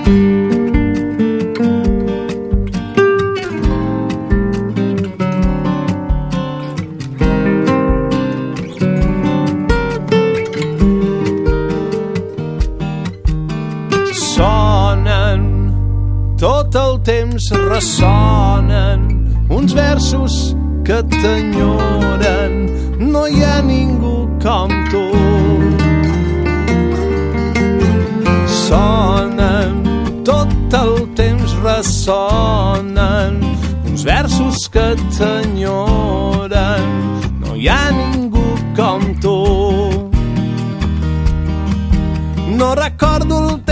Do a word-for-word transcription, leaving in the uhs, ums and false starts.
Sonen, tot el temps ressonen uns versos que t'enyoren, no hi ha ningú com tu. Sonen, tot el temps ressonen uns versos que t'enyoren, no hi ha ningú com tu. No recordo el